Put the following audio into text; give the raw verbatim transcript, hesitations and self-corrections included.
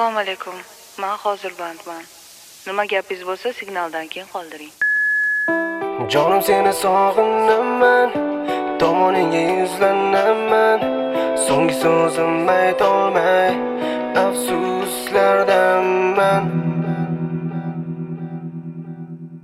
Assalomu alaykum. Men hozir bandman. Nima gapingiz bo'lsa, signaldan keyin qoldiring. Jonim seni sog'inaman, tomoningga yuzlanaman. So'nggi so'zim aytolmay, afsuslardan